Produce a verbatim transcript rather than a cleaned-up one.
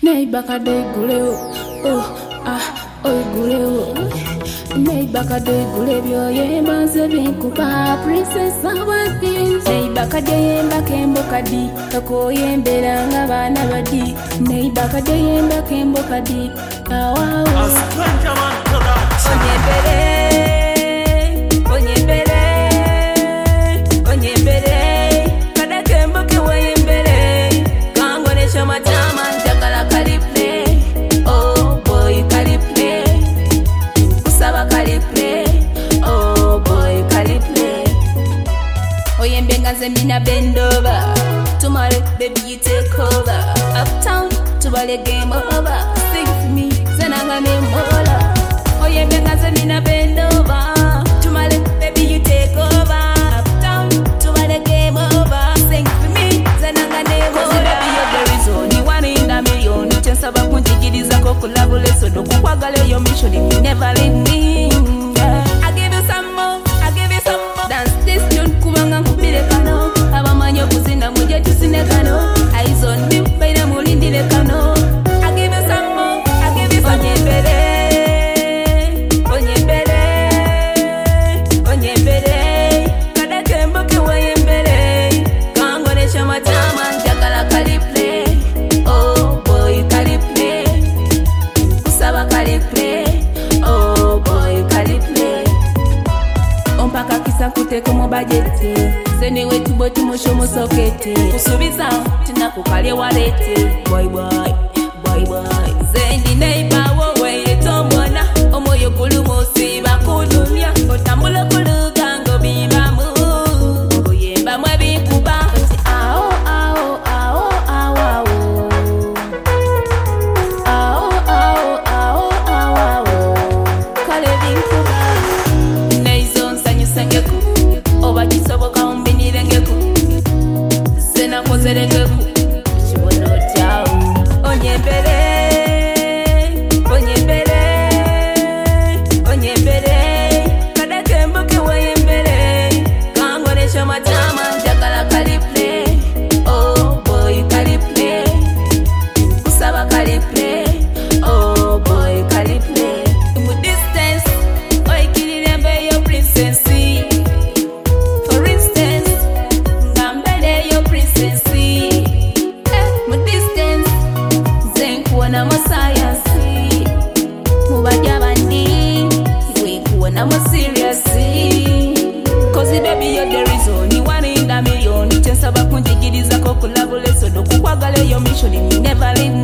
Neighbor kade guleo, oh ah, oh guleo. Neighbor kade gule byo yemba zebinkupa princess awadi. Neighbor kade yemba kembo kadi, kako yembera nga bana badi. Neighbor kade yemba kembo kadi, awa. Onyembere, onyembere, onyembere. Kada kembo kiwe yembere, kango ne shoma chama jakala kaliple. Oh boy kaliple, usaba kaliple. Oh boy kaliple. Oyembenga zemina bend over. Tomorrow baby you take over. Uptown tubale game over. Sing for me, zenanga ne mola. Oyembenga zemina bend over. Tomorrow baby you take over. Uptown tubale game over. Sing for me, zenanga ne mola. Baby you're the reason you want in a million. Chance abakunjigiriza ko kulabule so do kukwagala yo mission you never leave me. I give you some more, I give you some more. Dance this tune kubanga kubire kano. Abamanyo kuzina muje tusine kano. Eyes on me, baina mulindile kano. I give you some more, I give you some more. Onyembere, onyembere, onyembere. Kada kembo kiwe yembere. Kango ne shama chama jakala kaliple. Oh boy kaliple. Usaba kaliple. Oh boy kaliple. Ompaka kisa kuteko mo bajeti. Seni wetu boti musho musokete. Usubiza tina kukale walete. Boy boy, boy boy. Zendi neighbor wowe yetomona. Omoyo kulumosi bakudunya. Otambula kulugango bibamu. Oyemba mwebikuba. Ao ao ao ao ao. Ao ao ao ao ao. Kale bikuba. Neizo nsanyusengeku. Oba kisoboka umbinirengeku. Sena kozerengeku. Chibono chao. Onyembere, onyembere, onyembere. Kada kembo kiwe yembere. Kango ne shoma chama jakala kaliple. Oh boy kaliple. Usaba kaliple. Oh boy kaliple. Mu distance, oikilinembe yo princessy. For instance, ngambele yo princessy. Eh, mu distance, zenkuona mo science. Mubaja bandi, iwe kuona mo seriously. Cause baby you're the reason you want in a million. Chance abakunjigiriza ko kulabule so do kukwagala yo mission you never leave